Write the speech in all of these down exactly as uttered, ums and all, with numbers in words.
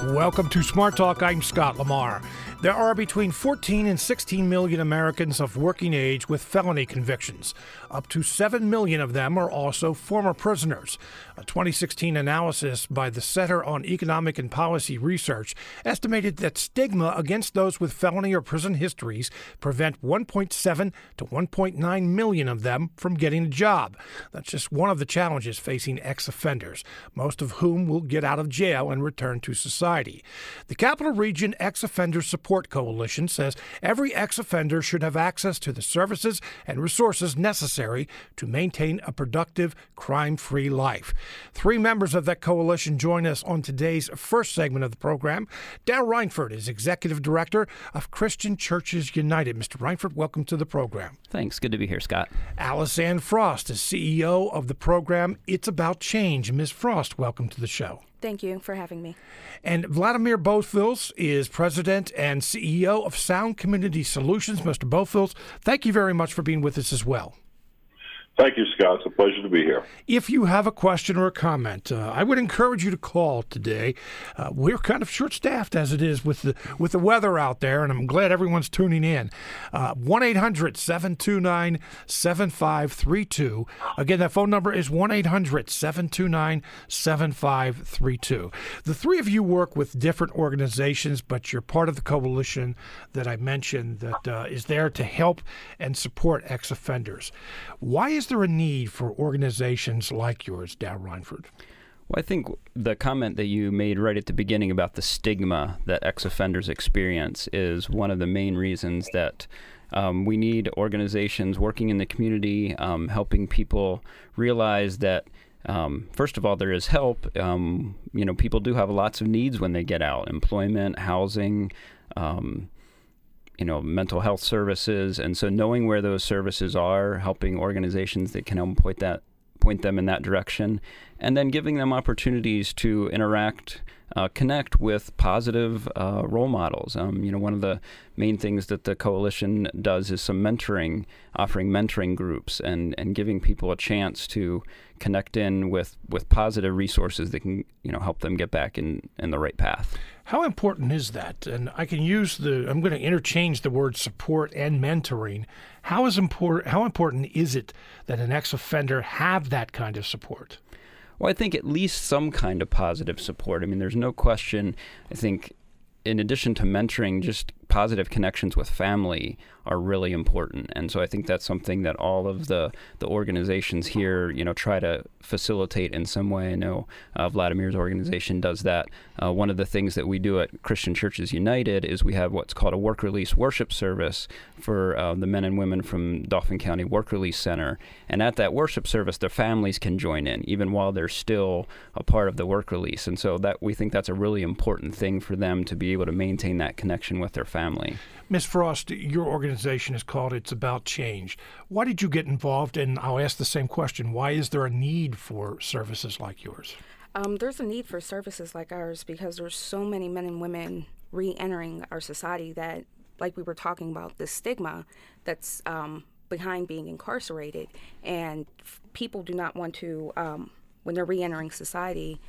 Welcome to Smart Talk. I'm Scott Lamar. There are between fourteen and sixteen million Americans of working age with felony convictions. Up to seven million of them are also former prisoners. A twenty sixteen analysis by the Center on Economic and Policy Research estimated that stigma against those with felony or prison histories prevent one point seven to one point nine million of them from getting a job. That's just one of the challenges facing ex-offenders, most of whom will get out of jail and return to society. The Capital Region Ex-Offender Support Coalition says every ex-offender should have access to the services and resources necessary to maintain a productive, crime-free life. Three members of that coalition join us on today's first segment of the program. Darrell Reinford is Executive Director of Christian Churches United. Mister Reinford, welcome to the program. Thanks. Good to be here, Scott. Alice Ann Frost is C E O of the program It's About Change. Miz Frost, welcome to the show. Thank you for having me. And Vladimir Bofils is President and C E O of Sound Community Solutions. Mister Bofils, thank you very much for being with us as well. Thank you, Scott. It's a pleasure to be here. If you have a question or a comment, uh, I would encourage you to call today. Uh, we're kind of short-staffed as it is with the with the weather out there, and I'm glad everyone's tuning in. Uh, one eight hundred seven two nine seven five three two. Again, that phone number is one eight hundred seven two nine seven five three two. The three of you work with different organizations, but you're part of the coalition that I mentioned that uh, is there to help and support ex-offenders. Why is there a need for organizations like yours, Darrell Reinford? Well, I think the comment that you made right at the beginning about the stigma that ex-offenders experience is one of the main reasons that um, we need organizations working in the community, um, helping people realize that Um, first of all, there is help. Um, you know, people do have lots of needs when they get out: employment, housing, um, you know, mental health services. And so knowing where those services are, helping organizations that can help point that point them in that direction, and then giving them opportunities to interact, uh, connect with positive uh, role models. Um, you know, one of the main things that the coalition does is some mentoring, offering mentoring groups and, and giving people a chance to connect in with, with positive resources that can, you know, help them get back in, in the right path. How important is that? And I can use the, I'm going to interchange the word support and mentoring. How is important, how important is it that an ex-offender have that kind of support? Well, I think at least some kind of positive support. I mean, there's no question. I think in addition to mentoring, just positive connections with family are really important. And so I think that's something that all of the, the organizations here, you know, try to facilitate in some way. I know uh, Vladimir's organization does that. Uh, one of the things that we do at Christian Churches United is we have what's called a work release worship service for uh, the men and women from Dauphin County Work Release Center. And at that worship service, their families can join in, even while they're still a part of the work release. And so that we think that's a really important thing for them to be able to maintain that connection with their family. Miz Frost, your organization is called It's About Change. Why did you get involved? And I'll ask the same question. Why is there a need for services like yours? Um, there's a need for services like ours because there's so many men and women re-entering our society that, like we were talking about, the stigma that's um, behind being incarcerated. And f- people do not want to, um, when they're re-entering society,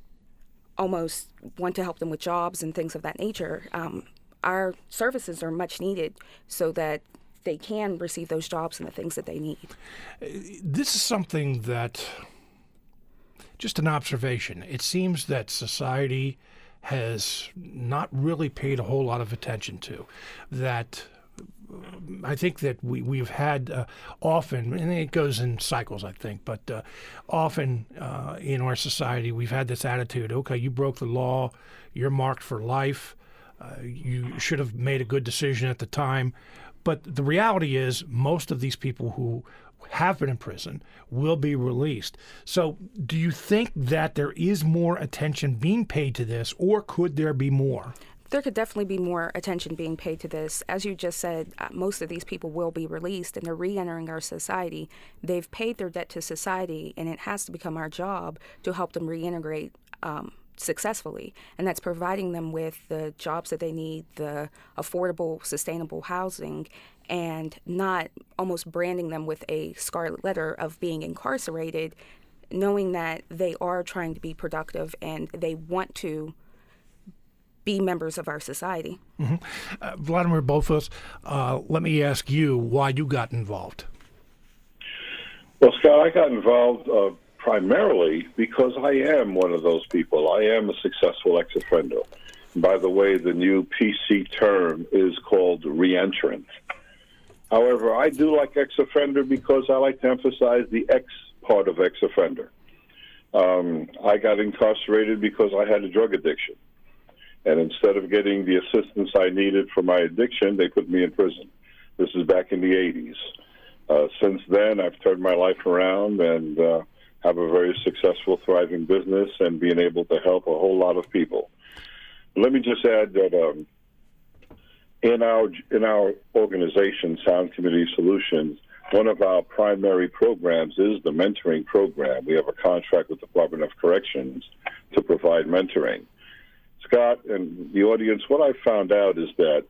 almost want to help them with jobs and things of that nature. Um, our services are much needed so that they can receive those jobs and the things that they need. This is something that, just an observation, it seems that society has not really paid a whole lot of attention to. That I think that we, we've had uh, often, and it goes in cycles, I think, but uh, often uh, in our society we've had this attitude, okay, you broke the law, you're marked for life, uh, you should have made a good decision at the time. But the reality is most of these people who have been in prison will be released. So do you think that there is more attention being paid to this, or could there be more? There could definitely be more attention being paid to this. As you just said, uh, most of these people will be released and they're re-entering our society. They've paid their debt to society, and it has to become our job to help them reintegrate um, successfully. And that's providing them with the jobs that they need, the affordable, sustainable housing, and not almost branding them with a scarlet letter of being incarcerated, knowing that they are trying to be productive and they want to be members of our society. Mm-hmm. Uh, Vladimir Bofus, uh, let me ask you why you got involved. Well, Scott, I got involved uh, primarily because I am one of those people. I am a successful ex-offender. By the way, the new P C term is called reentrant. However, I do like ex-offender because I like to emphasize the X part of ex-offender. Um, I got incarcerated because I had a drug addiction. And instead of getting the assistance I needed for my addiction, they put me in prison. This is back in the eighties. Uh, since then, I've turned my life around and uh, have a very successful, thriving business and being able to help a whole lot of people. Let me just add that um, in our in our organization, Sound Community Solutions, one of our primary programs is the mentoring program. We have a contract with the Department of Corrections to provide mentoring. Scott and the audience, what I found out is that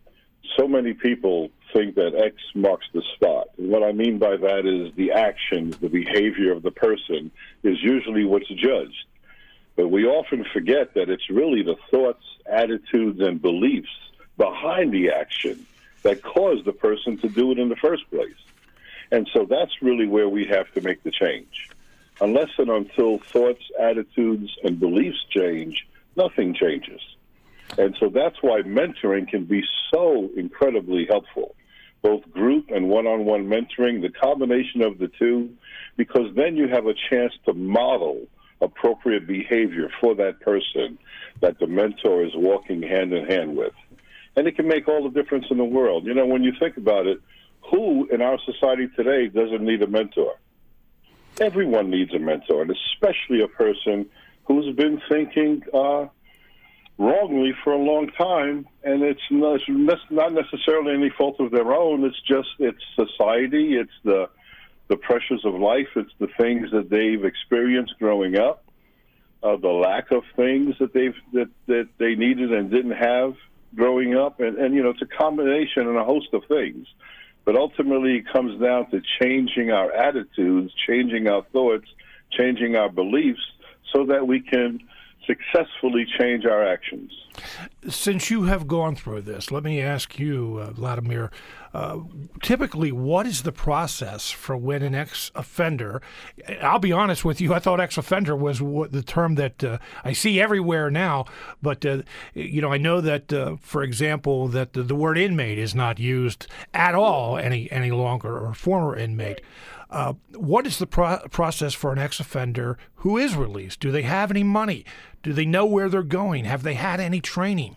so many people think that X marks the spot. And what I mean by that is the actions, the behavior of the person is usually what's judged. But we often forget that it's really the thoughts, attitudes, and beliefs behind the action that cause the person to do it in the first place. And so that's really where we have to make the change. Unless and until thoughts, attitudes, and beliefs change, nothing changes. And so that's why mentoring can be so incredibly helpful, both group and one-on-one mentoring, the combination of the two, because then you have a chance to model appropriate behavior for that person that the mentor is walking hand in hand with. And it can make all the difference in the world. You know, when you think about it, who in our society today doesn't need a mentor? Everyone needs a mentor, and especially a person who's been thinking uh, wrongly for a long time, and it's not, it's not necessarily any fault of their own. It's just it's society, it's the the pressures of life, it's the things that they've experienced growing up, uh, the lack of things that they've that, that they needed and didn't have growing up, and, and you know, it's a combination and a host of things. But ultimately, it comes down to changing our attitudes, changing our thoughts, changing our beliefs, so that we can successfully change our actions. Since you have gone through this, let me ask you, uh, Vladimir, uh, typically what is the process for when an ex-offender, I'll be honest with you, I thought ex-offender was what, the term that uh, I see everywhere now, but uh, you know, I know that, uh, for example, that the, the word inmate is not used at all any, any longer, or former inmate. Uh, what is the pro- process for an ex-offender who is released? Do they have any money? Do they know where they're going? Have they had any training?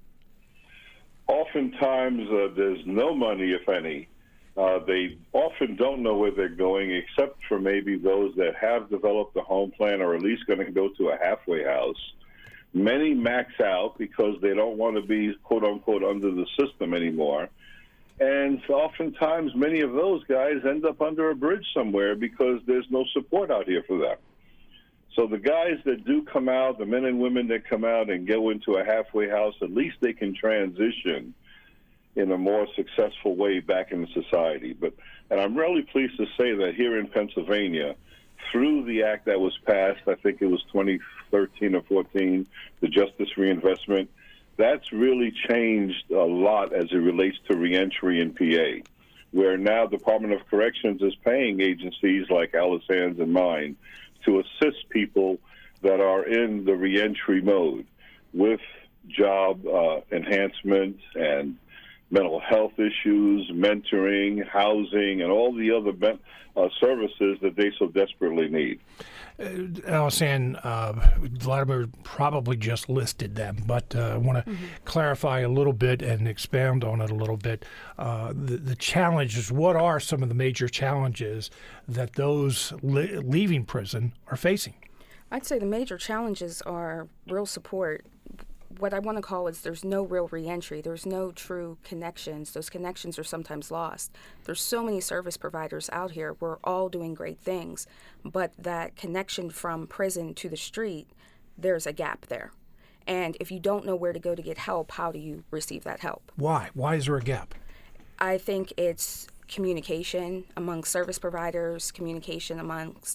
Oftentimes, uh, there's no money, if any. Uh, they often don't know where they're going, except for maybe those that have developed a home plan or at least going to go to a halfway house. Many max out because they don't want to be, quote-unquote, under the system anymore. And oftentimes, many of those guys end up under a bridge somewhere because there's no support out here for them. So the guys that do come out, the men and women that come out and go into a halfway house, at least they can transition in a more successful way back into society. But and I'm really pleased to say that here in Pennsylvania, through the act that was passed, I think it was twenty thirteen or fourteen, the Justice Reinvestment, that's really changed a lot as it relates to reentry in P A, where now the Department of Corrections is paying agencies like Alice Hands and mine to assist people that are in the reentry mode with job uh, enhancement and mental health issues, mentoring, housing, and all the other uh, services that they so desperately need. Uh, Alice-Ann, uh, Vladimir probably just listed them, but uh, I want to mm-hmm. clarify a little bit and expound on it a little bit. Uh, the, the challenges, what are some of the major challenges that those li- leaving prison are facing? I'd say the major challenges are real support. What I want to call is there's no real reentry. There's no true connections. Those connections are sometimes lost. There's so many service providers out here. We're all doing great things, but that connection from prison to the street, there's a gap there. And if you don't know where to go to get help, how do you receive that help? Why? Why is there a gap? I think it's communication among service providers, communication amongst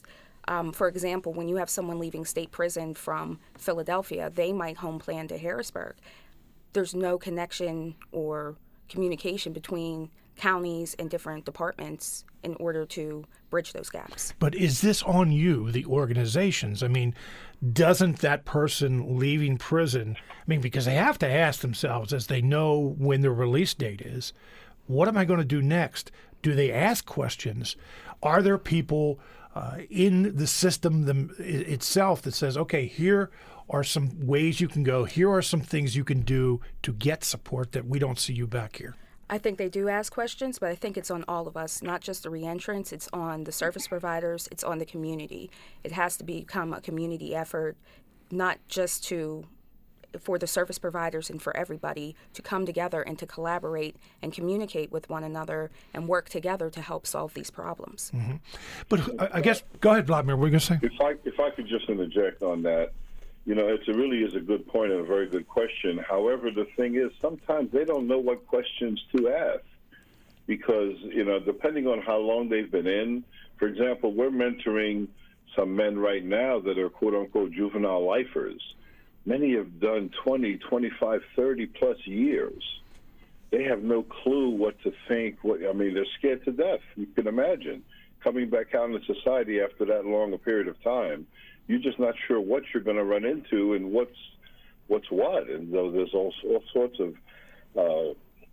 Um, for example, when you have someone leaving state prison from Philadelphia, they might home plan to Harrisburg. There's no connection or communication between counties and different departments in order to bridge those gaps. But is this on you, the organizations? I mean, doesn't that person leaving prison, I mean, because they have to ask themselves as they know when their release date is, what am I going to do next? Do they ask questions? Are there people uh, in the system them, itself that says, okay, here are some ways you can go, here are some things you can do to get support that we don't see you back here? I think they do ask questions, but I think it's on all of us, not just the reentrants. It's on the service providers. It's on the community. It has to become a community effort, not just to for the service providers and for everybody to come together and to collaborate and communicate with one another and work together to help solve these problems. Mm-hmm. But I, I guess, go ahead, Vladimir, what were you going to say? If I, if I could just interject on that, you know, it really is a good point and a very good question. However, the thing is, sometimes they don't know what questions to ask because, you know, depending on how long they've been in, for example, we're mentoring some men right now that are quote-unquote juvenile lifers. Many have done twenty, twenty-five, thirty plus years. They have no clue what to think. What I mean, they're scared to death. You can imagine coming back out into society after that long a period of time. You're just not sure what you're going to run into and what's what's what. And so there's all, all sorts of uh,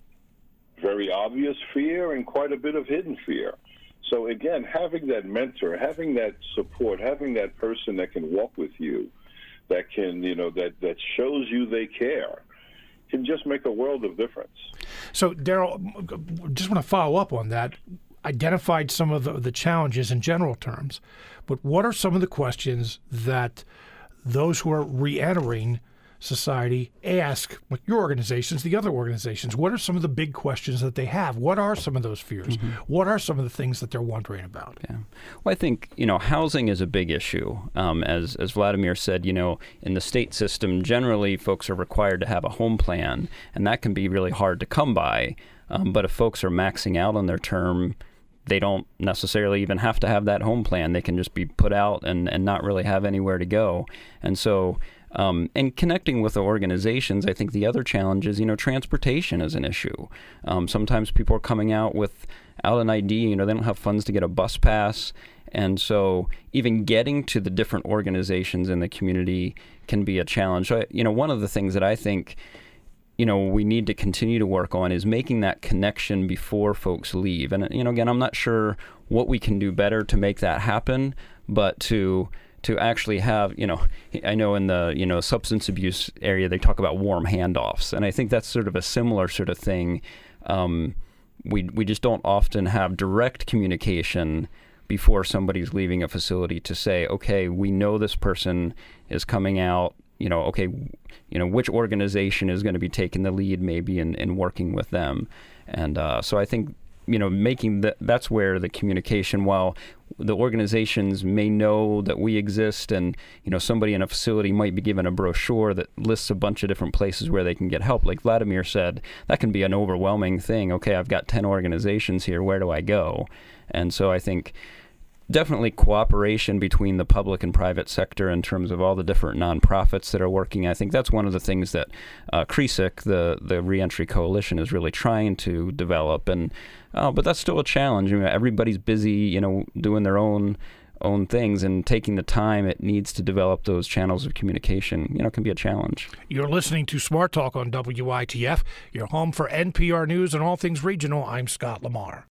very obvious fear and quite a bit of hidden fear. So again, having that mentor, having that support, having that person that can walk with you, that can, you know, that, that shows you they care, can just make a world of difference. So, Daryl, just want to follow up on that. Identified some of the, the challenges in general terms, but what are some of the questions that those who are re-entering society ask, like your organizations, the other organizations? What are some of the big questions that they have? What are some of those fears? Mm-hmm. What are some of the things that they're wondering about? Yeah. Well, I think, you know, housing is a big issue. Um, as, as Vladimir said, you know, in the state system, generally folks are required to have a home plan, and that can be really hard to come by. Um, but if folks are maxing out on their term, they don't necessarily even have to have that home plan. They can just be put out and, and not really have anywhere to go. And so, um, and connecting with the organizations, I think the other challenge is, you know, transportation is an issue. Um, sometimes people are coming out without an I D, you know, they don't have funds to get a bus pass. And so even getting to the different organizations in the community can be a challenge. So, you know, one of the things that I think you know, we need to continue to work on is making that connection before folks leave. And, you know, again, I'm not sure what we can do better to make that happen, but to to actually have, you know, I know in the, you know, substance abuse area, they talk about warm handoffs. And I think that's sort of a similar sort of thing. Um, we we just don't often have direct communication before somebody's leaving a facility to say, okay, we know this person is coming out. You know, okay, you know, which organization is going to be taking the lead maybe in, in working with them. And uh, so I think, you know, making that, that's where the communication, while the organizations may know that we exist and, you know, somebody in a facility might be given a brochure that lists a bunch of different places where they can get help. Like Vladimir said, that can be an overwhelming thing. Okay, I've got ten organizations here. Where do I go? And so I think definitely cooperation between the public and private sector in terms of all the different nonprofits that are working. I think that's one of the things that uh, C R E S I C, the, the Reentry Coalition, is really trying to develop. And uh, but that's still a challenge. I mean, everybody's busy, you know, doing their own own things, and taking the time it needs to develop those channels of communication, you know, can be a challenge. You're listening to Smart Talk on W I T F, your home for N P R News and all things regional. I'm Scott Lamar.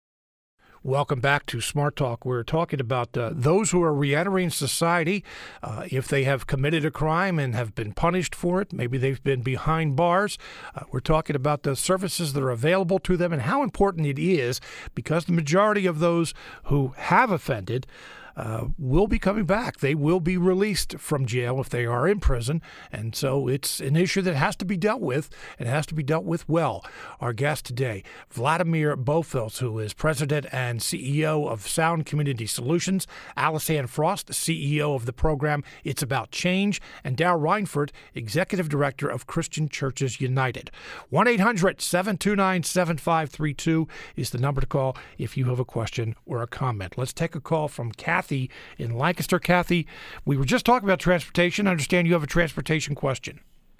Welcome back to Smart Talk. We're talking about uh, those who are reentering society. Uh, if they have committed a crime and have been punished for it, maybe they've been behind bars. Uh, we're talking about the services that are available to them and how important it is, because the majority of those who have offended Uh, will be coming back. They will be released from jail if they are in prison. And so it's an issue that has to be dealt with, and has to be dealt with well. Our guest today, Vladimir Bofels, who is president and C E O of Sound Community Solutions, Alice Ann Frost, C E O of the program It's About Change, and Darryl Reinford, executive director of Christian Churches United. one eight hundred seven two nine seven five three two is the number to call if you have a question or a comment. Let's take a call from Kathy Kathy in Lancaster. Kathy, we were just talking about transportation. I understand you have a transportation question.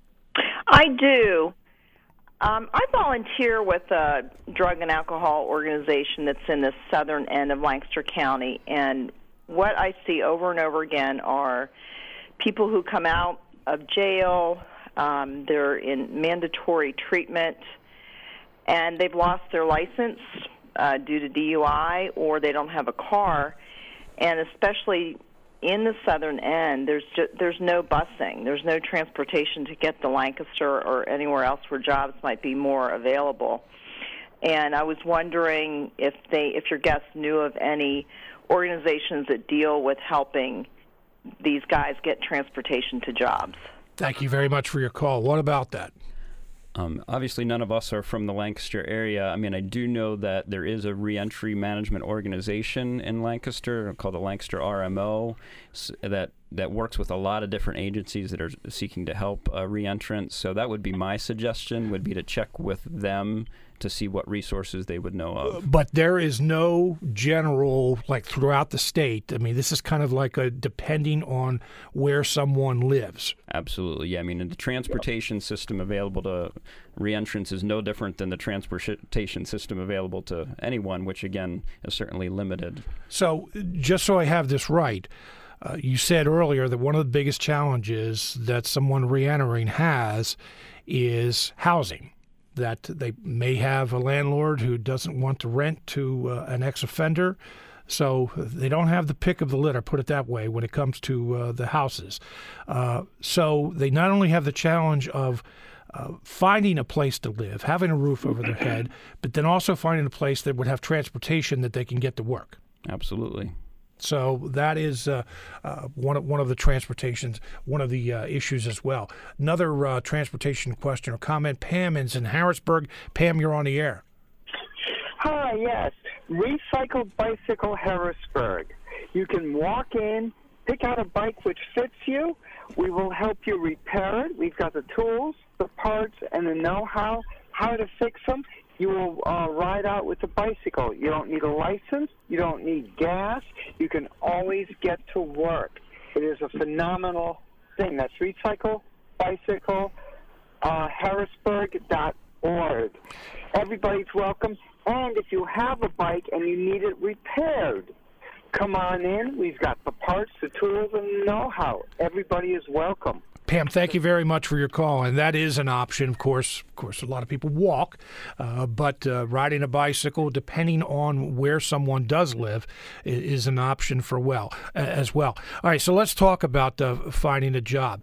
I do. Um, I volunteer with a drug and alcohol organization that's in the southern end of Lancaster County, and what I see over and over again are people who come out of jail, um, they're in mandatory treatment, and they've lost their license uh, due to D U I, or they don't have a car, and especially in the southern end, there's just, there's no busing, there's no transportation to get to Lancaster or anywhere else where jobs might be more available. And I was wondering if they, if your guests knew of any organizations that deal with helping these guys get transportation to jobs. Thank you very much for your call. What about that? Um, obviously, none of us are from the Lancaster area. I mean, I do know that there is a reentry management organization in Lancaster called the Lancaster R M O that, that works with a lot of different agencies that are seeking to help uh, reentrants. So that would be my suggestion, would be to check with them to see what resources they would know of. But there is no general, like throughout the state. I mean, this is kind of like a depending on where someone lives. Absolutely. Yeah. I mean, the transportation system available to reentrants is no different than the transportation system available to anyone, which, again, is certainly limited. So just so I have this right, uh, you said earlier that one of the biggest challenges that someone reentering has is housing. That they may have a landlord who doesn't want to rent to uh, an ex-offender, so they don't have the pick of the litter, put it that way, when it comes to uh, the houses. Uh, so they not only have the challenge of uh, finding a place to live, having a roof over their head, but then also finding a place that would have transportation that they can get to work. Absolutely. So that is uh, uh, one of one of the transportations, one of the uh, issues as well. Another uh, transportation question or comment. Pam is in Harrisburg. Pam, you're on the air. Hi, yes. Recycled Bicycle Harrisburg. You can walk in, pick out a bike which fits you. We will help you repair it. We've got the tools, the parts, and the know-how, how to fix them. You will uh, ride out with the bicycle. You don't need a license. You don't need gas. You can always get to work. It is a phenomenal thing. That's Recycle Bicycle uh, Harrisburg dot org. Everybody's welcome. And if you have a bike and you need it repaired, come on in. We've got the parts, the tools, and the know-how. Everybody is welcome. Pam, thank you very much for your call, and that is an option. Of course, of course, a lot of people walk, uh, but uh, riding a bicycle, depending on where someone does live, is an option for well uh, as well. All right, so let's talk about uh, finding a job.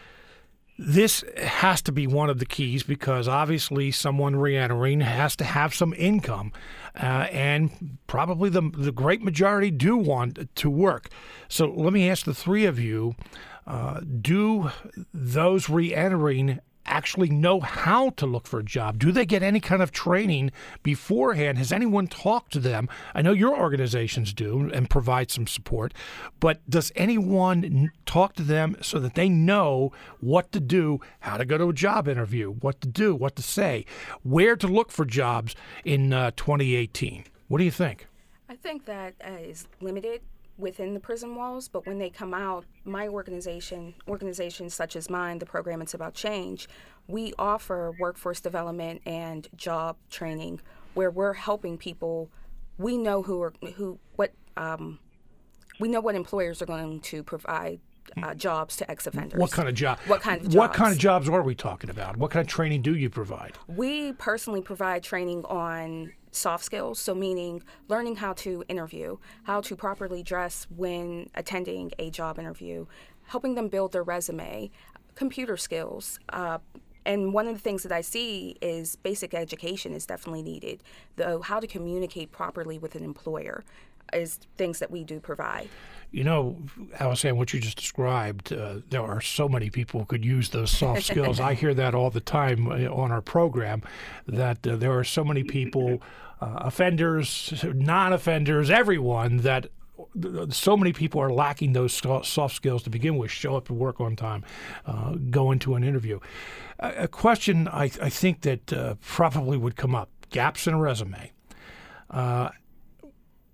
This has to be one of the keys because obviously someone reentering has to have some income, uh, and probably the the great majority do want to work. So let me ask the three of you. Uh, do those reentering actually know how to look for a job? Do they get any kind of training beforehand? Has anyone talked to them? I know your organizations do and provide some support, but does anyone talk to them so that they know what to do, how to go to a job interview, what to do, what to say, where to look for jobs in uh, twenty eighteen? What do you think? I think that uh, is limited within the prison walls, but when they come out, my organization, organizations such as mine, the program It's About Change, we offer workforce development and job training where we're helping people. We know who are who what um, we know what employers are going to provide uh, jobs to ex-offenders. What kind of job? What kind of jobs? What kind of jobs are we talking about? What kind of training do you provide? We personally provide training on soft skills, so meaning learning how to interview, how to properly dress when attending a job interview, helping them build their resume, computer skills. Uh, and one of the things that I see is basic education is definitely needed, though how to communicate properly with an employer is things that we do provide. You know, Allison, what you just described, uh, there are so many people who could use those soft skills. I hear that all the time on our program, that uh, there are so many people, uh, offenders, non-offenders, everyone, that so many people are lacking those soft skills to begin with. Show up to work on time, uh, go into an interview. A, a question I, I think that uh, probably would come up, gaps in a resume. Uh,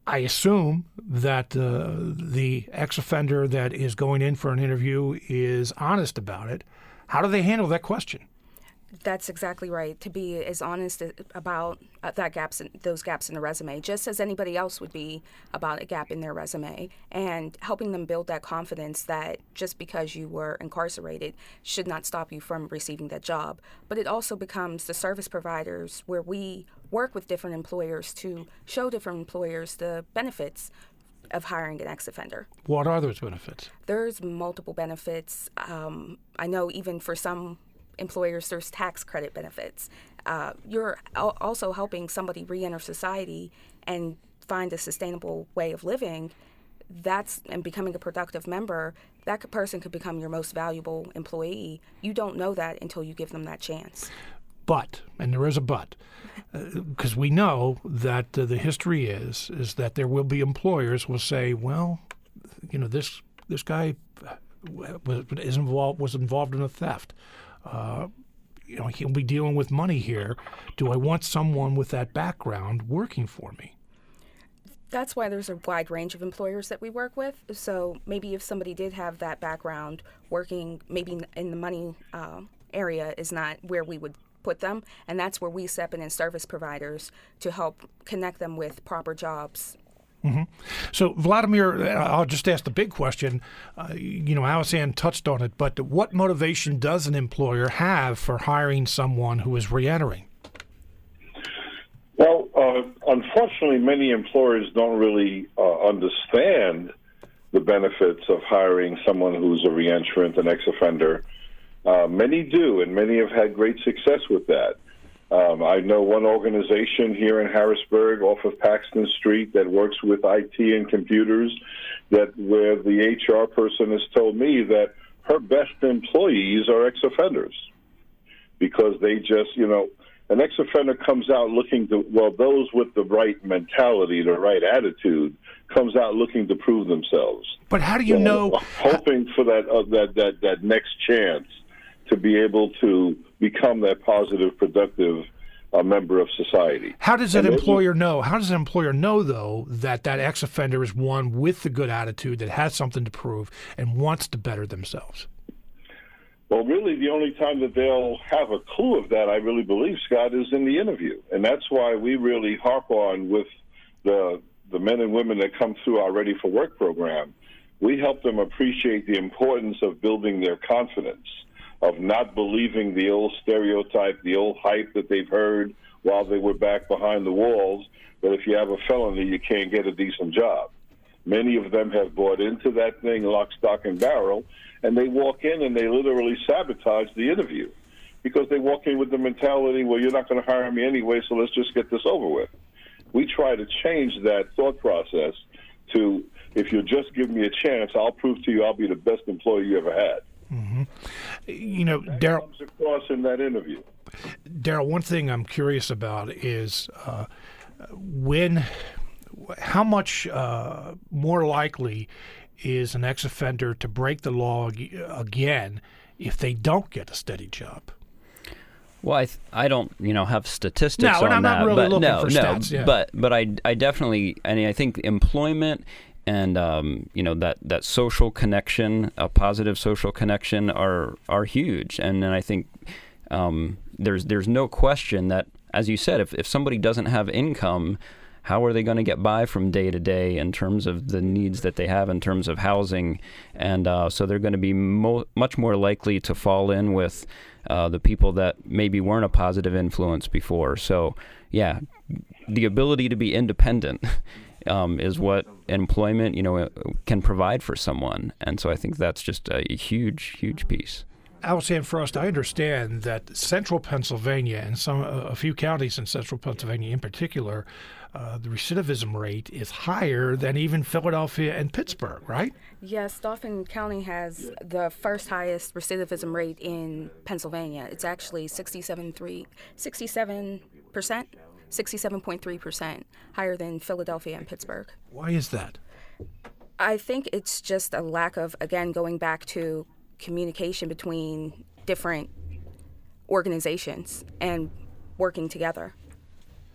I assume that uh, the ex-offender that is going in for an interview is honest about it. How do they handle that question? That's exactly right. To be as honest about uh, that gaps, in, those gaps in the resume, just as anybody else would be about a gap in their resume, and helping them build that confidence that just because you were incarcerated should not stop you from receiving that job. But it also becomes the service providers where we work with different employers to show different employers the benefits of hiring an ex-offender. What are those benefits? There's multiple benefits. Um, I know even for some employers, there's tax credit benefits. Uh, you're al- also helping somebody re-enter society and find a sustainable way of living. That's and becoming a productive member. That could, person could become your most valuable employee. You don't know that until you give them that chance. But, and there is a but, because uh, we know that uh, the history is is that there will be employers will say, well, you know, this this guy was is involved was involved in a theft. Uh, you know, he'll be dealing with money here. Do I want someone with that background working for me? That's why there's a wide range of employers that we work with. So maybe if somebody did have that background working, maybe in the money uh, area is not where we would put them, and that's where we step in as service providers to help connect them with proper jobs. Mm-hmm. So, Vladimir, I'll just ask the big question. Uh, you know, Alice-Ann touched on it, but what motivation does an employer have for hiring someone who is reentering? Well, uh, unfortunately, many employers don't really uh, understand the benefits of hiring someone who's a reentrant, an ex-offender. Uh, many do, and many have had great success with that. Um, I know one organization here in Harrisburg off of Paxton Street that works with I T and computers, that where the H R person has told me that her best employees are ex-offenders because they just, you know, an ex-offender comes out looking to, well, those with the right mentality, the right attitude, comes out looking to prove themselves. But how do you so, know? Hoping for that, uh, that, that, that next chance to be able to become that positive, productive uh, member of society. How does an employer know? How does an employer know, though, that that ex-offender is one with the good attitude that has something to prove and wants to better themselves? Well, really, the only time that they'll have a clue of that, I really believe, Scott, is in the interview. And that's why we really harp on with the the men and women that come through our Ready for Work program. We help them appreciate the importance of building their confidence, of not believing the old stereotype, the old hype that they've heard while they were back behind the walls, that if you have a felony, you can't get a decent job. Many of them have bought into that thing, lock, stock, and barrel, and they walk in and they literally sabotage the interview because they walk in with the mentality, well, you're not going to hire me anyway, so let's just get this over with. We try to change that thought process to, if you'll just give me a chance, I'll prove to you I'll be the best employee you ever had. Mm-hmm. You know, that Daryl comes across in that interview. Daryl, one thing I'm curious about is uh, when, how much uh, more likely is an ex-offender to break the law again if they don't get a steady job? Well, I th- I don't you know have statistics no, on I'm that, not really but looking no, for no, stats, yeah. but but I I definitely I mean I think employment and um, you know that, that social connection, a positive social connection, are are huge, and then I think um, there's there's no question that, as you said, if if somebody doesn't have income, how are they going to get by from day to day in terms of the needs that they have in terms of housing, and uh, so they're going to be mo- much more likely to fall in with uh, the people that maybe weren't a positive influence before. So yeah, the ability to be independent. Um, is what employment, you know, can provide for someone, and so I think that's just a huge, huge piece. Alice-Ann Frost, I understand that central Pennsylvania and some uh, a few counties in central Pennsylvania in particular, uh, the recidivism rate is higher than even Philadelphia and Pittsburgh, right? Yes, Dauphin County has the first highest recidivism rate in Pennsylvania. It's actually sixty-seven percent. sixty-seven point three percent, higher than Philadelphia and Pittsburgh. Why is that? I think it's just a lack of, again, going back to communication between different organizations and working together.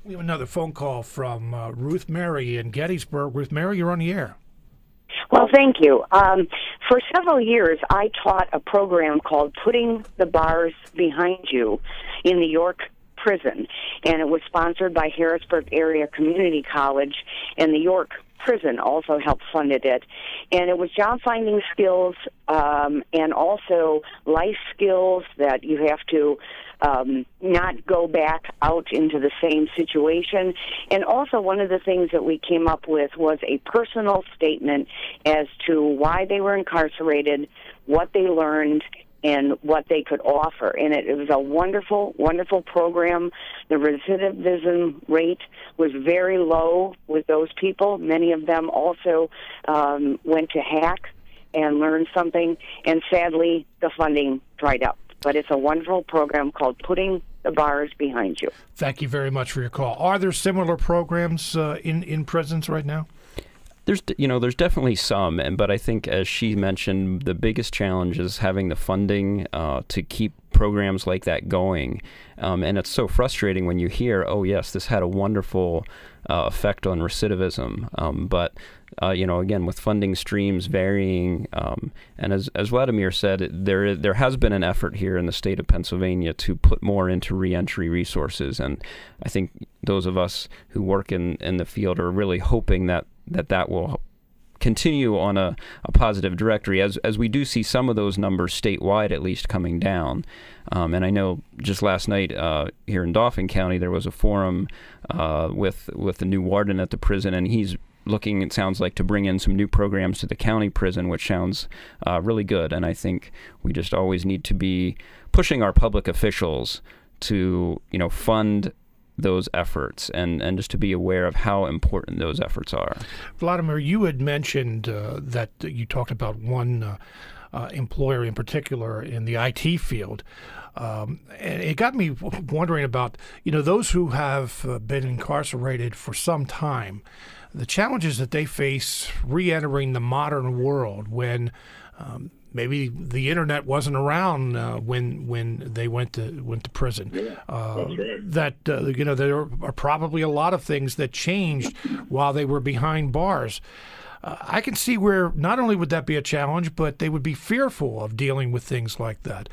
We have another phone call from uh, Ruth Mary in Gettysburg. Ruth Mary, you're on the air. Well, thank you. Um, for several years, I taught a program called Putting the Bars Behind You in the York Prison, and it was sponsored by Harrisburg Area Community College, and the York Prison also helped funded it. And it was job-finding skills um, and also life skills that you have to um, not go back out into the same situation. And also one of the things that we came up with was a personal statement as to why they were incarcerated, what they learned, and what they could offer. And it, it was a wonderful, wonderful program. The recidivism rate was very low with those people. Many of them also um, went to hack and learned something, and sadly, the funding dried up. But it's a wonderful program called Putting the Bars Behind You. Thank you very much for your call. Are there similar programs uh, in, in prisons right now? There's, you know, there's definitely some, and but I think, as she mentioned, the biggest challenge is having the funding uh, to keep programs like that going. Um, and it's so frustrating when you hear, oh, yes, this had a wonderful uh, effect on recidivism. Um, but, uh, you know, again, with funding streams varying, um, and as as Vladimir said, there there has been an effort here in the state of Pennsylvania to put more into reentry resources. And I think those of us who work in, in the field are really hoping that that that will continue on a, a positive directory, as as we do see some of those numbers statewide at least coming down. Um, and I know just last night uh, here in Dauphin County there was a forum uh, with with the new warden at the prison, and he's looking, it sounds like, to bring in some new programs to the county prison, which sounds uh, really good. And I think we just always need to be pushing our public officials to, you know, fund those efforts and, and just to be aware of how important those efforts are. Vladimir, you had mentioned uh, that you talked about one uh, uh, employer in particular in the I T field. Um, and it got me wondering about, you know, those who have uh, been incarcerated for some time, the challenges that they face re-entering the modern world when um, maybe the internet wasn't around uh, when when they went to went to prison. Yeah, uh, that's right. That uh, you know, there are probably a lot of things that changed while they were behind bars. Uh, I can see where not only would that be a challenge, but they would be fearful of dealing with things like that.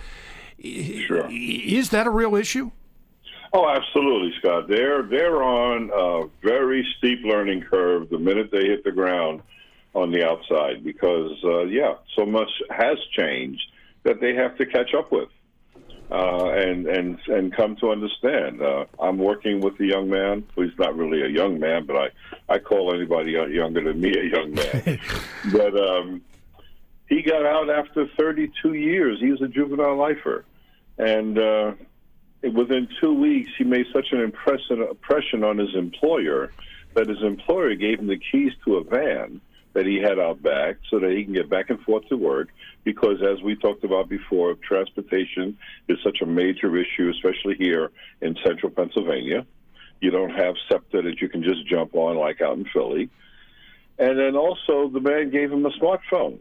Sure. Is that a real issue? Oh, absolutely, Scott. They're they're on a very steep learning curve the minute they hit the ground on the outside, because uh, yeah, so much has changed that they have to catch up with uh, and and and come to understand. Uh, I'm working with a young man who's not really a young man, but I I call anybody younger than me a young man. But um, he got out after thirty-two years. He was a juvenile lifer, and uh, within two weeks, he made such an impression impression on his employer that his employer gave him the keys to a van that he had out back so that he can get back and forth to work, because as we talked about before, transportation is such a major issue, especially here in central Pennsylvania. You don't have SEPTA that you can just jump on like out in Philly. And then also the man gave him a smartphone.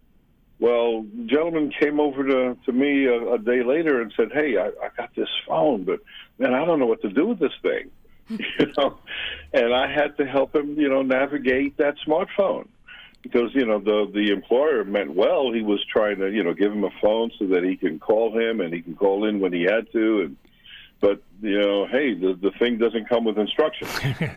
Well, the gentleman came over to, to me a, a day later and said, hey, I, I got this phone, but man, I don't know what to do with this thing. you know, and I had to help him, you know, navigate that smartphone. Because, you know, the the employer meant well. He was trying to, you know, give him a phone so that he can call him and he can call in when he had to. And But, you know, hey, the, the thing doesn't come with instructions.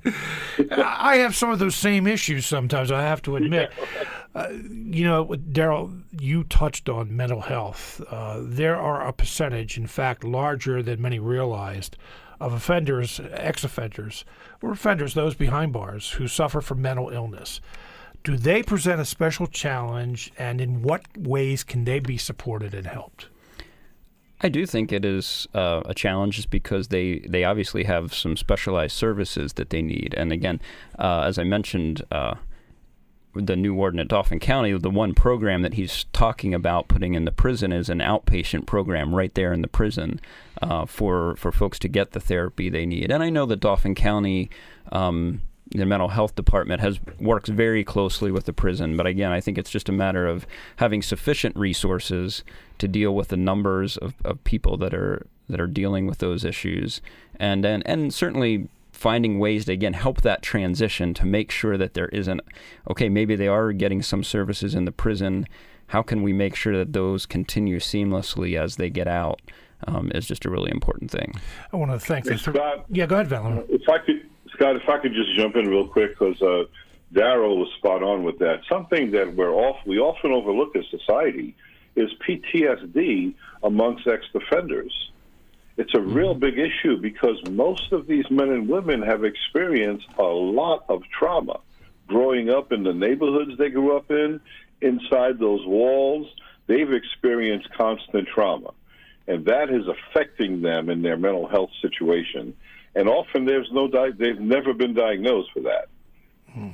I have some of those same issues sometimes, I have to admit. Yeah. Uh, you know, Daryl, you touched on mental health. Uh, there are a percentage, in fact, larger than many realized, of offenders, ex-offenders, or offenders, those behind bars, who suffer from mental illness. Do they present a special challenge, and in what ways can they be supported and helped? I do think it is uh, a challenge just because they, they obviously have some specialized services that they need. And again, uh, as I mentioned, uh, the new warden at Dauphin County, the one program that he's talking about putting in the prison is an outpatient program right there in the prison uh, for, for folks to get the therapy they need. And I know that Dauphin County, um, the mental health department, has works very closely with the prison. But again, I think it's just a matter of having sufficient resources to deal with the numbers of, of people that are that are dealing with those issues, and and, and certainly finding ways to, again, help that transition to make sure that there isn't, okay, maybe they are getting some services in the prison. How can we make sure that those continue seamlessly as they get out um, is just a really important thing. I want to thank hey, the th- Scott, Yeah, go ahead, Valerie. If I could, Scott, if I could just jump in real quick, because uh, Darrell was spot on with that. Something that we're off, we often overlook as society is P T S D amongst ex-offenders. It's a real big issue because most of these men and women have experienced a lot of trauma growing up in the neighborhoods they grew up in, inside those walls. They've experienced constant trauma, and that is affecting them in their mental health situation. And often there's no di- they've never been diagnosed for that. Hmm.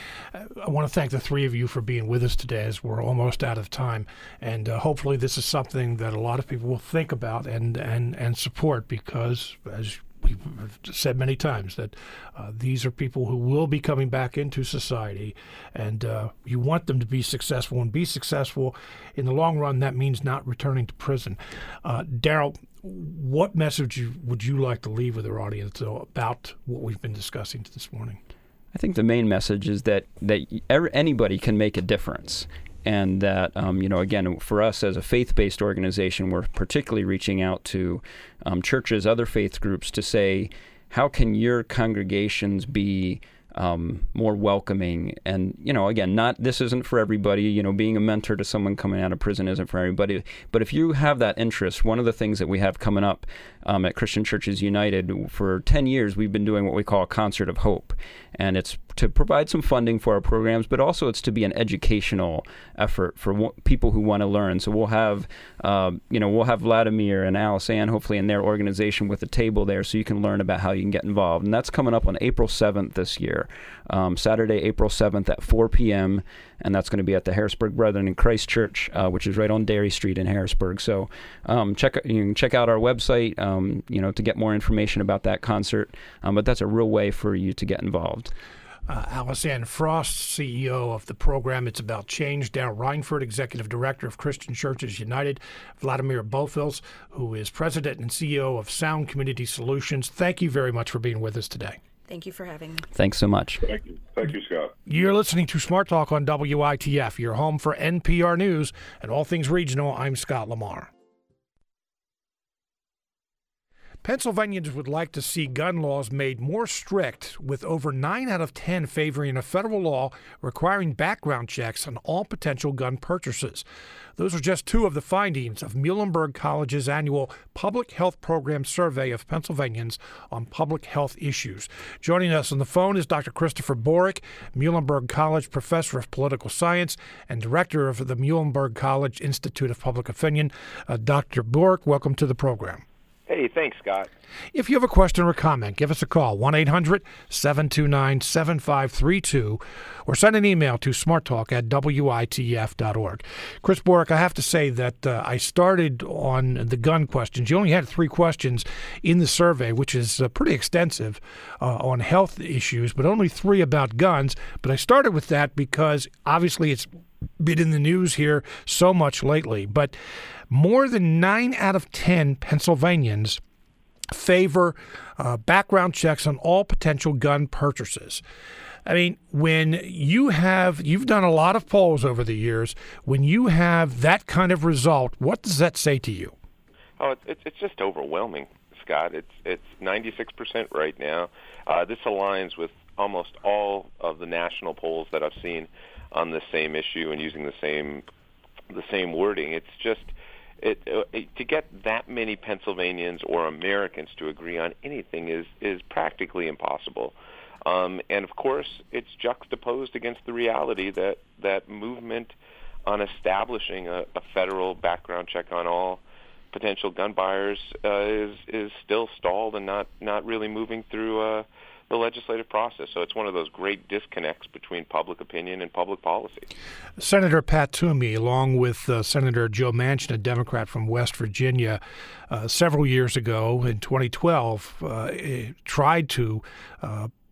I want to thank the three of you for being with us today, as we're almost out of time. And uh, hopefully this is something that a lot of people will think about and, and, and support, because, as we've said many times, that uh, these are people who will be coming back into society, and uh, you want them to be successful, and be successful in the long run. That means not returning to prison. Uh, Darrell, what message you, would you like to leave with our audience about what we've been discussing this morning? I think the main message is that that anybody can make a difference, and that um, you know, again, for us as a faith-based organization, we're particularly reaching out to um, churches, other faith groups, to say, how can your congregations be um, more welcoming? And, you know, again, not this isn't for everybody. You know, being a mentor to someone coming out of prison isn't for everybody. But if you have that interest, one of the things that we have coming up um, at Christian Churches United, for ten years, we've been doing what we call a Concert of Hope. And it's to provide some funding for our programs, but also it's to be an educational effort for w- people who want to learn. So we'll have, uh, you know, we'll have Vladimir and Alice Ann, hopefully, in their organization with a table there, so you can learn about how you can get involved. And that's coming up on April seventh this year, um, Saturday, April seventh at four p.m., and that's going to be at the Harrisburg Brethren in Christ Church, uh, which is right on Dairy Street in Harrisburg. So um, check you can check out our website, um, you know, to get more information about that concert. Um, but that's a real way for you to get involved. Uh, Alice Ann Frost, C E O of the program It's About Change. Darrell Reinford, Executive Director of Christian Churches United. Vladimir Bofils, who is President and C E O of Sound Community Solutions. Thank you very much for being with us today. Thank you for having me. Thanks so much. Thank you. Thank you, Scott. You're listening to Smart Talk on W I T F, your home for N P R News and all things regional. I'm Scott Lamar. Pennsylvanians would like to see gun laws made more strict, with over nine out of ten favoring a federal law requiring background checks on all potential gun purchases. Those are just two of the findings of Muhlenberg College's annual Public Health Program survey of Pennsylvanians on public health issues. Joining us on the phone is Doctor Christopher Borick, Muhlenberg College Professor of Political Science and Director of the Muhlenberg College Institute of Public Opinion. Uh, Doctor Borick, welcome to the program. Hey, thanks, Scott. If you have a question or a comment, give us a call, one eight hundred seven two nine seven five three two, or send an email to smarttalk at W I T F dot org. Chris Borick, I have to say that uh, I started on the gun questions. You only had three questions in the survey, which is uh, pretty extensive uh, on health issues, but only three about guns. But I started with that because obviously it's been in the news here so much lately. But more than nine out of ten Pennsylvanians favor uh, background checks on all potential gun purchases. I mean, when you have, you've done a lot of polls over the years, when you have that kind of result, what does that say to you? Oh, it's it's just overwhelming, Scott. It's it's ninety-six percent right now. Uh, this aligns with almost all of the national polls that I've seen on the same issue and using the same the same wording. It's just it, it to get that many Pennsylvanians or Americans to agree on anything is is practically impossible. Um, and of course, it's juxtaposed against the reality that that movement on establishing a, a federal background check on all potential gun buyers uh, is is still stalled and not not really moving through uh, the legislative process. So it's one of those great disconnects between public opinion and public policy. Senator Pat Toomey, along with uh, Senator Joe Manchin, a Democrat from West Virginia, uh, several years ago in twenty twelve, uh, tried to uh,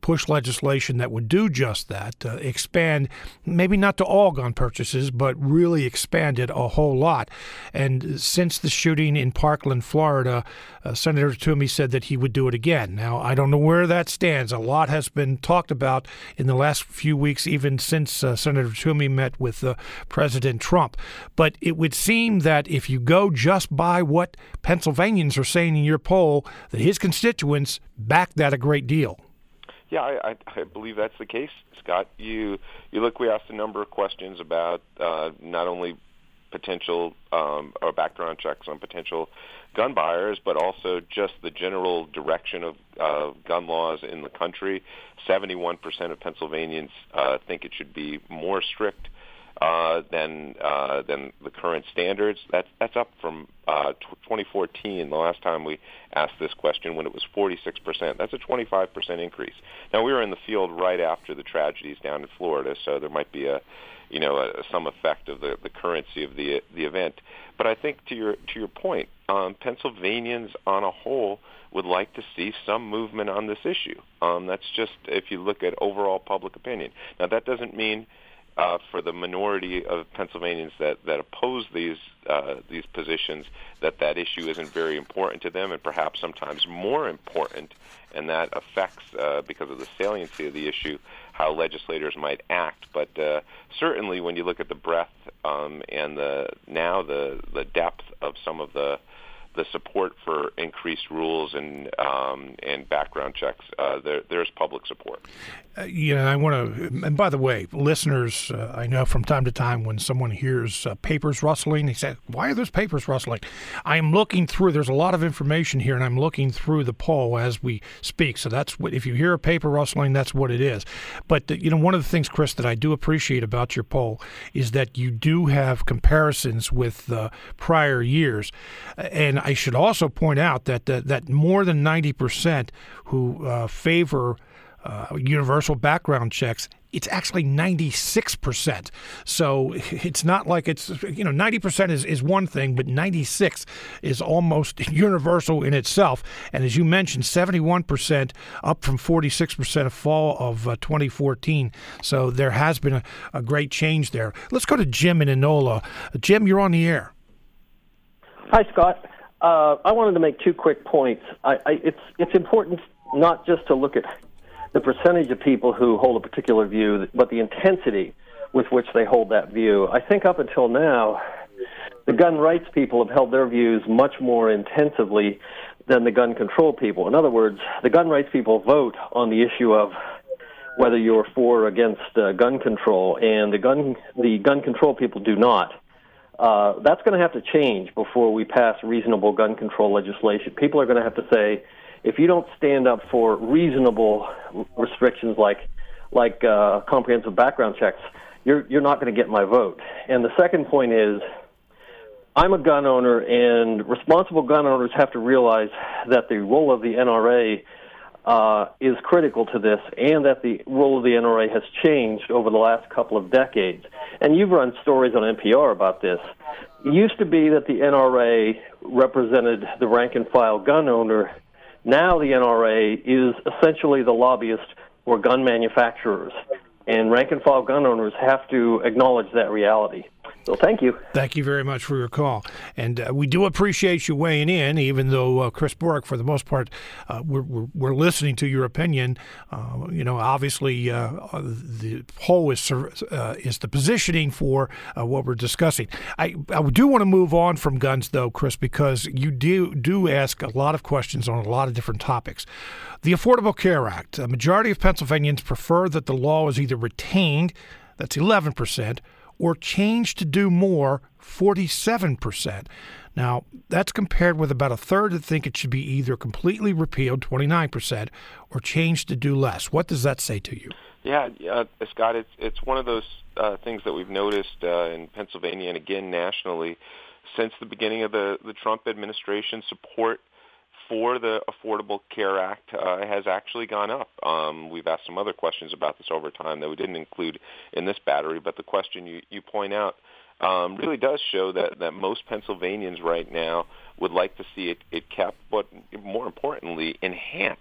push legislation that would do just that, uh, expand, maybe not to all gun purchases, but really expand it a whole lot. And since the shooting in Parkland, Florida, uh, Senator Toomey said that he would do it again. Now, I don't know where that stands. A lot has been talked about in the last few weeks, even since uh, Senator Toomey met with uh, President Trump. But it would seem that if you go just by what Pennsylvanians are saying in your poll, that his constituents back that a great deal. Yeah, I, I believe that's the case, Scott. You you look, we asked a number of questions about uh, not only potential um, or background checks on potential gun buyers, but also just the general direction of uh, gun laws in the country. seventy-one percent of Pennsylvanians uh, think it should be more strict uh, than uh, than the current standards. That's that's up from uh, twenty fourteen, the last time we asked this question, when it was forty-six percent. That's a twenty-five percent increase. Now, we were in the field right after the tragedies down in Florida, so there might be a you know a, some effect of the, the currency of the the event. But I think to your to your point, um, Pennsylvanians on a whole would like to see some movement on this issue. Um, that's just if you look at overall public opinion. Now, that doesn't mean Uh, for the minority of Pennsylvanians that, that oppose these uh, these positions, that that issue isn't very important to them, and perhaps sometimes more important, and that affects, uh, because of the saliency of the issue, how legislators might act. But uh, certainly when you look at the breadth um, and the now the, the depth of some of the the support for increased rules and um, and background checks, uh, there, there's public support. Uh, you know, I want to, and by the way, listeners, uh, I know from time to time when someone hears uh, papers rustling, they say, why are those papers rustling? I'm looking through, there's a lot of information here, and I'm looking through the poll as we speak. So that's what, if you hear a paper rustling, that's what it is. But, uh, you know, one of the things, Chris, that I do appreciate about your poll is that you do have comparisons with uh, prior years. And I should also point out that, that, that more than ninety percent who uh, favor Uh, universal background checks, it's actually ninety-six percent. So it's not like it's, you know, ninety percent is, is one thing, but ninety-six is almost universal in itself. And as you mentioned, seventy-one percent up from forty-six percent of fall of uh, twenty fourteen. So there has been a, a great change there. Let's go to Jim in Enola. Jim, you're on the air. Hi, Scott. Uh, I wanted to make two quick points. I, I, it's it's important not just to look at the percentage of people who hold a particular view, but the intensity with which they hold that view. I think up until now, the gun rights people have held their views much more intensively than the gun control people. In other words, the gun rights people vote on the issue of whether you're for or against uh, gun control, and the gun the gun control people do not. Uh, that's going to have to change before we pass reasonable gun control legislation. People are going to have to say, if you don't stand up for reasonable restrictions like like uh, comprehensive background checks, you're you're not going to get my vote. And the second point is, I'm a gun owner, and responsible gun owners have to realize that the role of the N R A uh, is critical to this, and that the role of the N R A has changed over the last couple of decades. And you've run stories on N P R about this. It used to be that the N R A represented the rank-and-file gun owner. Now the N R A is essentially the lobbyist for gun manufacturers, and rank-and-file gun owners have to acknowledge that reality. So thank you. Thank you very much for your call. And uh, we do appreciate you weighing in, even though uh, Chris Bork, for the most part, uh, we're, we're, we're listening to your opinion. Uh, you know, obviously, uh, the poll is uh, is the positioning for uh, what we're discussing. I, I do want to move on from guns, though, Chris, because you do, do ask a lot of questions on a lot of different topics. The Affordable Care Act. A majority of Pennsylvanians prefer that the law is either retained, that's eleven percent, or changed to do more, forty-seven percent. Now, that's compared with about a third that think it should be either completely repealed, twenty-nine percent, or changed to do less. What does that say to you? Yeah, uh, Scott, it's it's one of those uh, things that we've noticed uh, in Pennsylvania and again nationally since the beginning of the, the Trump administration. Support for the Affordable Care Act uh, has actually gone up. Um, we've asked some other questions about this over time that we didn't include in this battery, but the question you, you point out um, really does show that, that most Pennsylvanians right now would like to see it, it kept, but more importantly, enhanced.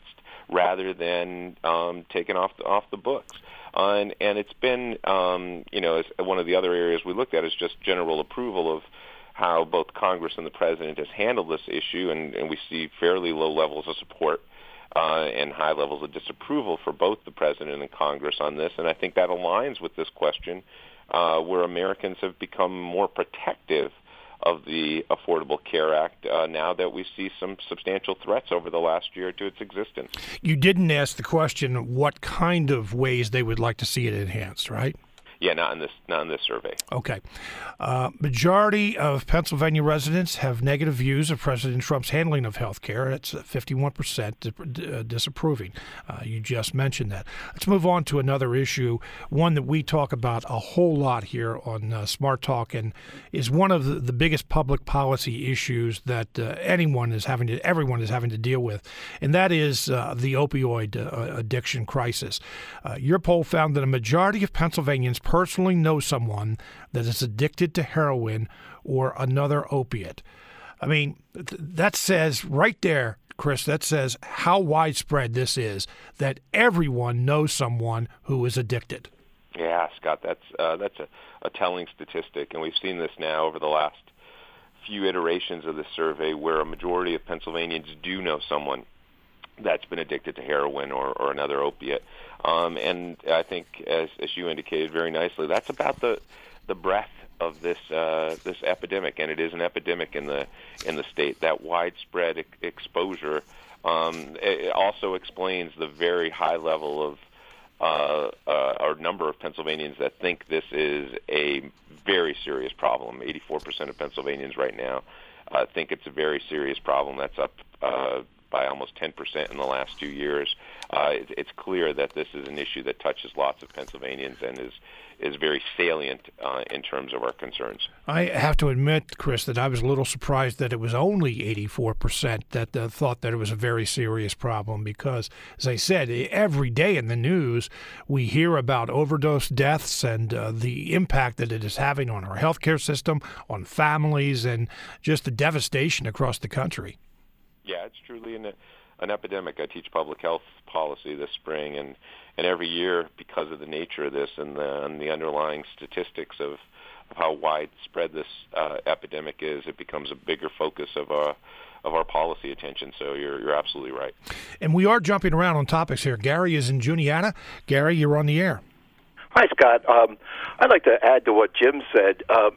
rather than um, taken off the, off the books. Uh, and, and it's been, um, you know, as one of the other areas we looked at is just general approval of how both Congress and the President has handled this issue, and, and we see fairly low levels of support uh, and high levels of disapproval for both the President and Congress on this. And I think that aligns with this question uh, where Americans have become more protective of the Affordable Care Act uh, now that we see some substantial threats over the last year to its existence. You didn't ask the question what kind of ways they would like to see it enhanced, right? Yeah, not in this not in this survey. Okay. Uh, majority of Pennsylvania residents have negative views of President Trump's handling of health care. That's fifty-one percent uh, disapproving. Uh, you just mentioned that. Let's move on to another issue, one that we talk about a whole lot here on uh, Smart Talk, and is one of the, the biggest public policy issues that uh, anyone is having to, everyone is having to deal with, and that is uh, the opioid uh, addiction crisis. Uh, your poll found that a majority of Pennsylvanians personally know someone that is addicted to heroin or another opiate. I mean, th- that says right there, Chris, that says how widespread this is, that everyone knows someone who is addicted. Yeah, Scott, that's uh, that's a, a telling statistic, and we've seen this now over the last few iterations of this survey where a majority of Pennsylvanians do know someone that's been addicted to heroin or, or another opiate. Um, and I think, as, as you indicated very nicely, that's about the the breadth of this uh, this epidemic, and it is an epidemic in the in the state. That widespread e- exposure um, it also explains the very high level of uh, uh, or number of Pennsylvanians that think this is a very serious problem. eighty-four percent of Pennsylvanians right now uh, think it's a very serious problem. That's up Uh, by almost ten percent in the last two years. Uh, it, it's clear that this is an issue that touches lots of Pennsylvanians and is is very salient uh, in terms of our concerns. I have to admit, Chris, that I was a little surprised that it was only eighty-four percent that uh, thought that it was a very serious problem because, as I said, every day in the news we hear about overdose deaths and uh, the impact that it is having on our healthcare system, on families, and just the devastation across the country. Yeah, it's truly an, an epidemic. I teach public health policy this spring, and, and every year, because of the nature of this and the, and the underlying statistics of, of how widespread this uh, epidemic is, it becomes a bigger focus of our, of our policy attention. So you're, you're absolutely right. And we are jumping around on topics here. Gary is in Juniata. Gary, you're on the air. Hi, Scott. Um, I'd like to add to what Jim said. Uh,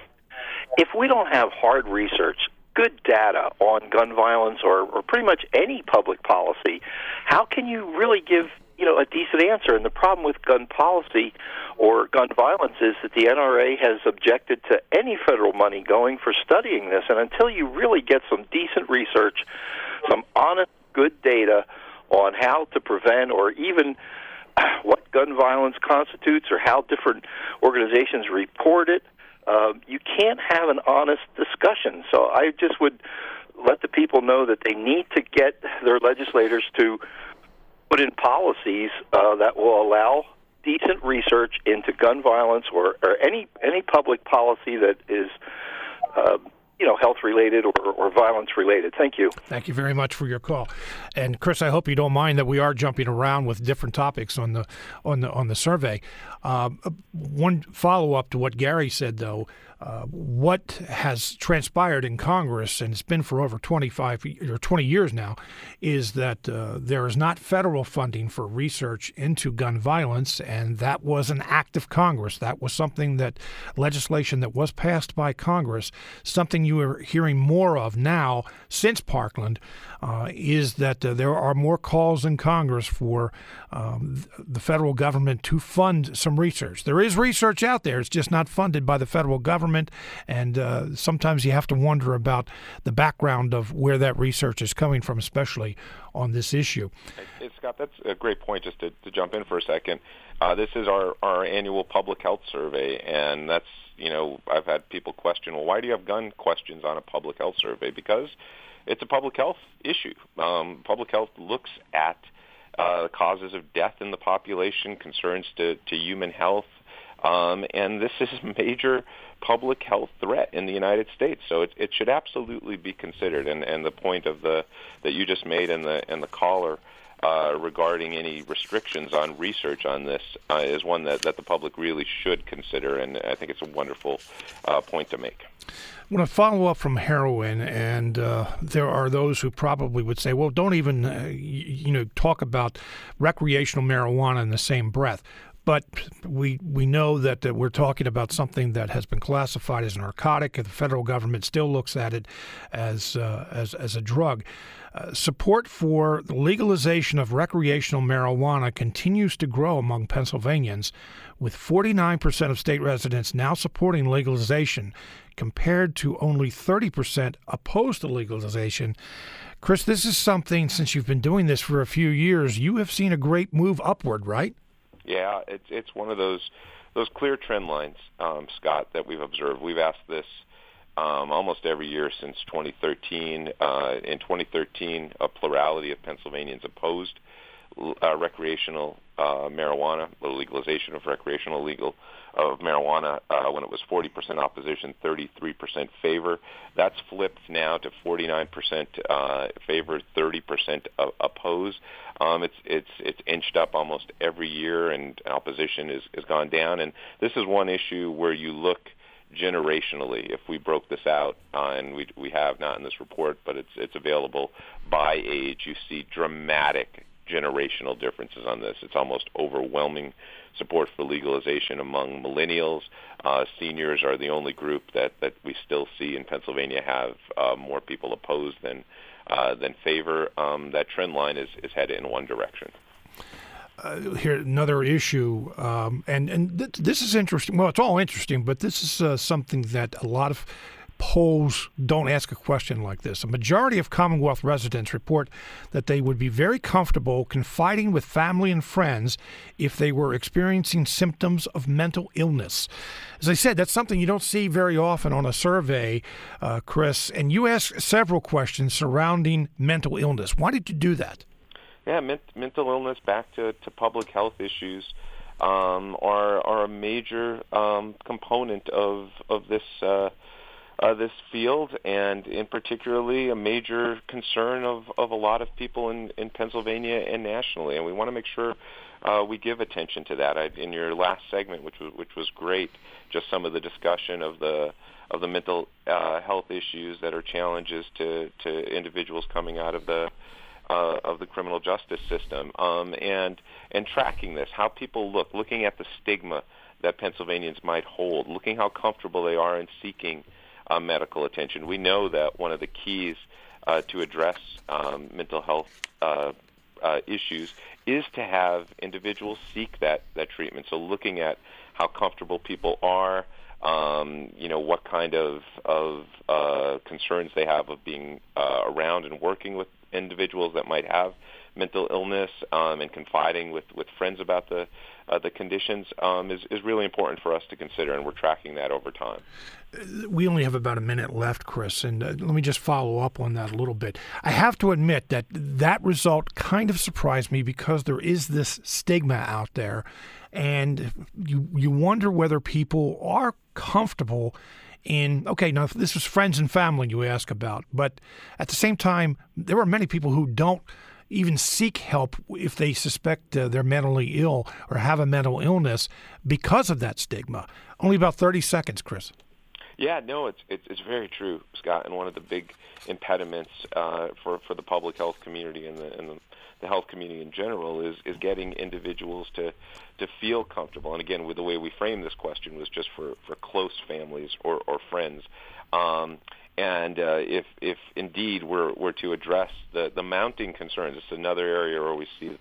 if we don't have hard research, good data on gun violence or, or pretty much any public policy, how can you really give, you know, a decent answer? And the problem with gun policy or gun violence is that the N R A has objected to any federal money going for studying this. And until you really get some decent research, some honest, good data on how to prevent or even what gun violence constitutes or how different organizations report it, Uh, you can't have an honest discussion. So I just would let the people know that they need to get their legislators to put in policies uh, that will allow decent research into gun violence or, or any any public policy that is, uh, you know, health-related or, or violence-related. Thank you. Thank you very much for your call. And Chris, I hope you don't mind that we are jumping around with different topics on the on the on the survey. Uh, one follow-up to what Gary said, though, uh, what has transpired in Congress, and it's been for over twenty-five or twenty years now, is that uh, there is not federal funding for research into gun violence, and that was an act of Congress. That was something that legislation that was passed by Congress, something you are hearing more of now since Parkland, uh, is that uh, there are more calls in Congress for um, the federal government to fund some research. There is research out there. It's just not funded by the federal government, and uh, sometimes you have to wonder about the background of where that research is coming from, especially on this issue. Hey, Scott, that's a great point, just to, to jump in for a second. Uh, this is our, our annual public health survey, and that's, you know, I've had people question, well, why do you have gun questions on a public health survey? Because it's a public health issue. Um, public health looks at uh, causes of death in the population, concerns to, to human health, um, and this is a major public health threat in the United States. So it, it should absolutely be considered. And, and the point of the that you just made and the and the caller uh, regarding any restrictions on research on this uh, is one that, that the public really should consider, and I think it's a wonderful uh, point to make. I want to follow up from heroin, and uh, there are those who probably would say, well, don't even uh, you, you know talk about recreational marijuana in the same breath. But we we know that uh, we're talking about something that has been classified as a narcotic, and the federal government still looks at it as uh, as as a drug. Uh, support for the legalization of recreational marijuana continues to grow among Pennsylvanians, with forty-nine percent of state residents now supporting legalization, compared to only thirty percent opposed to legalization. Chris, this is something, since you've been doing this for a few years, you have seen a great move upward, right? Yeah, it's it's one of those those clear trend lines, um, Scott, that we've observed. We've asked this um, almost every year since twenty thirteen. Uh, in twenty thirteen, a plurality of Pennsylvanians opposed uh, recreational uh, marijuana, the legalization of recreational legal of marijuana, uh, when it was forty percent opposition, thirty-three percent favor. That's flipped now to forty-nine percent uh, favor, thirty percent oppose. Um, it's it's it's inched up almost every year, and opposition is has gone down. And this is one issue where you look generationally. If we broke this out, uh, and we we have not in this report, but it's it's available by age, you see dramatic generational differences on this. It's almost overwhelming support for legalization among millennials. Uh, seniors are the only group that, that we still see in Pennsylvania have uh, more people opposed than uh, than favor. Um, that trend line is, is headed in one direction. Uh, here, another issue, um, and, and th- this is interesting. Well, it's all interesting, but this is uh, something that a lot of polls don't ask a question like this. A majority of Commonwealth residents report that they would be very comfortable confiding with family and friends if they were experiencing symptoms of mental illness. As I said, that's something you don't see very often on a survey, uh, Chris, and you asked several questions surrounding mental illness. Why did you do that? Yeah, ment- mental illness, back to, to public health issues, um, are, are a major um, component of, of this uh, Uh, this field, and in particularly a major concern of, of a lot of people in, in Pennsylvania and nationally, and we want to make sure uh, we give attention to that. I, in your last segment, which was which was great, just some of the discussion of the of the mental uh, health issues that are challenges to, to individuals coming out of the uh, of the criminal justice system, um, and and tracking this, how people look, looking at the stigma that Pennsylvanians might hold, looking how comfortable they are in seeking Uh, medical attention. We know that one of the keys uh, to address um, mental health uh, uh, issues is to have individuals seek that, that treatment. So looking at how comfortable people are, um, you know, what kind of, of uh, concerns they have of being uh, around and working with individuals that might have mental illness, um, and confiding with, with friends about the uh, the conditions um, is, is really important for us to consider, and we're tracking that over time. We only have about a minute left, Chris, and uh, let me just follow up on that a little bit. I have to admit that that result kind of surprised me, because there is this stigma out there, and you you wonder whether people are comfortable in, okay, now this was friends and family you ask about, but at the same time, there are many people who don't even seek help if they suspect uh, they're mentally ill or have a mental illness because of that stigma. Only about thirty seconds, Chris. Yeah, no, it's it's, it's very true, Scott, and one of the big impediments uh, for, for the public health community and the, and the, the health community in general is, is getting individuals to, to feel comfortable. And again, with the way we framed this question was just for, for close families or, or friends. Um, And uh, if, if indeed we're, we're to address the, the mounting concerns, it's another area where we see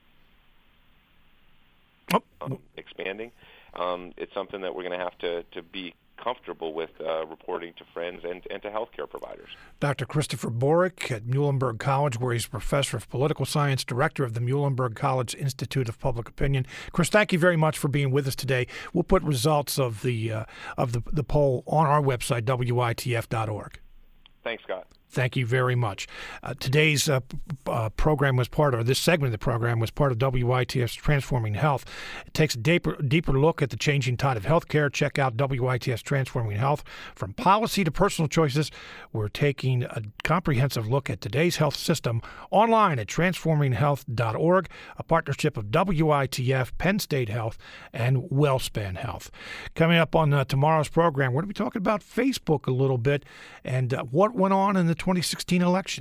um, expanding. Um, it's something that we're going to have to, to be comfortable with uh, reporting to friends and, and to healthcare providers. Doctor Christopher Borick at Muhlenberg College, where he's a professor of political science, director of the Muhlenberg College Institute of Public Opinion. Chris, thank you very much for being with us today. We'll put results of the uh, of the, the poll on our website, W I T F dot org. Thanks, Scott. Thank you very much. Uh, today's uh, p- uh, program was part, or this segment of the program was part of W I T F's Transforming Health. It takes a deeper, deeper look at the changing tide of healthcare. Check out W I T F's Transforming Health. From policy to personal choices, we're taking a comprehensive look at today's health system online at transforming health dot org, a partnership of W I T F, Penn State Health, and WellSpan Health. Coming up on uh, tomorrow's program, we're going to be talking about Facebook a little bit and uh, what went on in the twenty sixteen election.